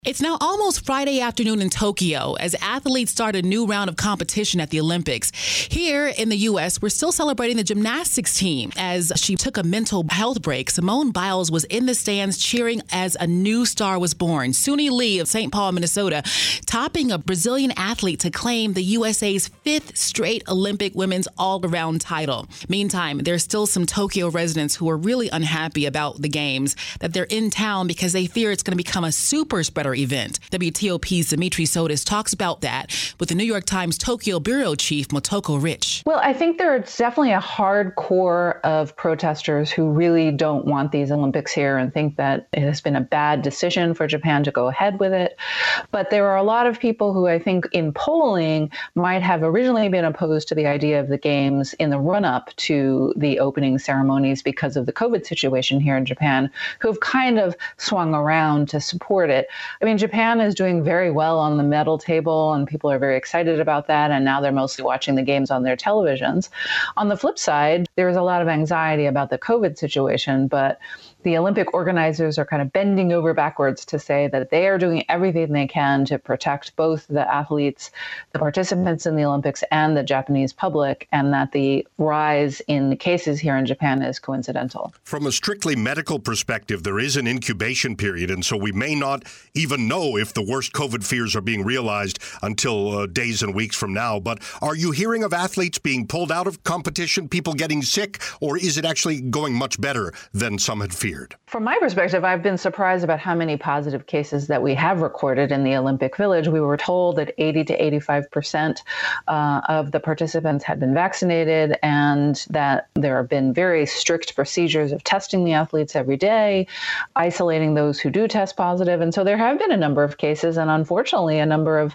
It's now almost Friday afternoon in Tokyo as athletes start a new round of competition at the Olympics. Here in the U.S., we're still celebrating the gymnastics team as she took a mental health break. Simone Biles was in the stands cheering as a new star was born. Suni Lee of St. Paul, Minnesota, topping a Brazilian athlete to claim the USA's fifth straight Olympic women's all-around title. Meantime, there's still some Tokyo residents who are really unhappy about the games, that they're in town because they fear it's going to become a super spreader event. WTOP's Dimitri Sotis talks about that with the New York Times Tokyo bureau chief Motoko Rich. Well, I think there's definitely a hard core of protesters who really don't want these Olympics here and think that it has been a bad decision for Japan to go ahead with it. But there are a lot of people who I think in polling might have originally been opposed to the idea of the games in the run-up to the opening ceremonies because of the COVID situation here in Japan, who have kind of swung around to support it. I mean, Japan is doing very well on the medal table, and people are very excited about that. And now they're mostly watching the games on their televisions. On the flip side, there is a lot of anxiety about the COVID situation, but the Olympic organizers are kind of bending over backwards to say that they are doing everything they can to protect both the athletes, the participants in the Olympics, and the Japanese public, and that the rise in the cases here in Japan is coincidental. From a strictly medical perspective, there is an incubation period, and so we may not even know if the worst COVID fears are being realized until days and weeks from now. But are you hearing of athletes being pulled out of competition, people getting sick, or is it actually going much better than some had feared? From my perspective, I've been surprised about how many positive cases that we have recorded in the Olympic Village. We were told that 80 to 85% of the participants had been vaccinated, and that there have been very strict procedures of testing the athletes every day, isolating those who do test positive. And so there have been a number of cases, and unfortunately, a number of,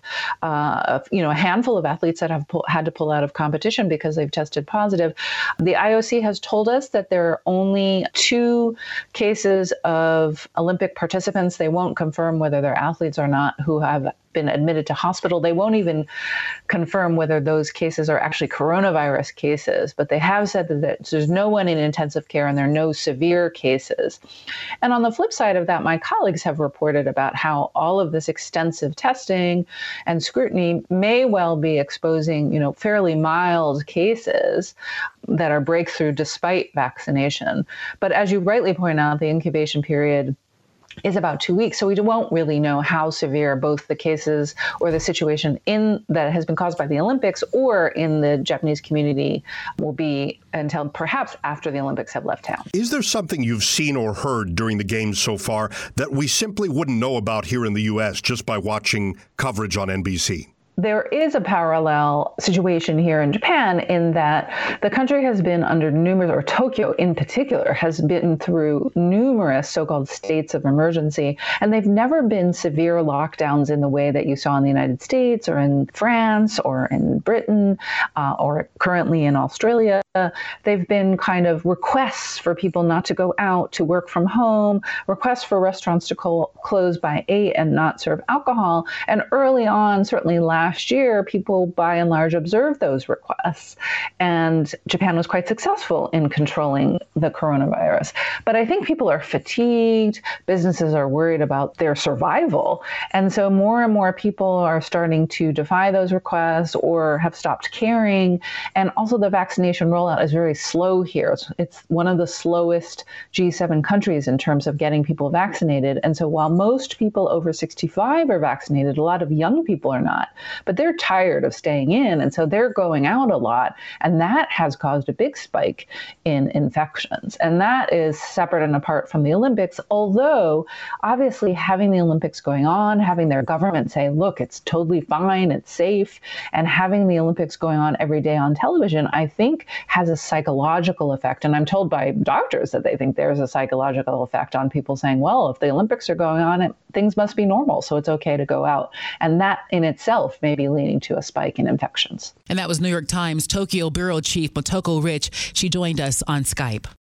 a handful of athletes that have had to pull out of competition because they've tested positive. The IOC has told us that there are only 2 cases of Olympic participants. They won't confirm whether they're athletes or not who have been admitted to hospital. They won't even confirm whether those cases are actually coronavirus cases, but they have said that there's no one in intensive care and there are no severe cases. And on the flip side of that, my colleagues have reported about how all of this extensive testing and scrutiny may well be exposing, fairly mild cases that are breakthrough despite vaccination. But as you rightly point out, the incubation period is about 2 weeks. So we won't really know how severe both the cases or the situation that has been caused by the Olympics or in the Japanese community will be until perhaps after the Olympics have left town. Is there something you've seen or heard during the games so far that we simply wouldn't know about here in the U.S. just by watching coverage on NBC? There is a parallel situation here in Japan in that the country has been under numerous, or Tokyo in particular, has been through numerous so-called states of emergency, and they've never been severe lockdowns in the way that you saw in the United States or in France or in Britain or currently in Australia. They've been kind of requests for people not to go out, to work from home, requests for restaurants to close by 8 and not serve alcohol. And early on, certainly last year, people by and large observed those requests. And Japan was quite successful in controlling the coronavirus. But I think people are fatigued. Businesses are worried about their survival. And so more and more people are starting to defy those requests or have stopped caring. And also the vaccination rollout is very slow here. It's one of the slowest G7 countries in terms of getting people vaccinated. And so while most people over 65 are vaccinated, a lot of young people are not. But they're tired of staying in, and so they're going out a lot. And that has caused a big spike in infections. And that is separate and apart from the Olympics, although obviously having the Olympics going on, having their government say, look, it's totally fine, it's safe, and having the Olympics going on every day on television, I think has a psychological effect. And I'm told by doctors that they think there's a psychological effect on people saying, well, if the Olympics are going on, things must be normal, so it's okay to go out. And that in itself may be leading to a spike in infections. And that was New York Times Tokyo bureau chief Motoko Rich. She joined us on Skype.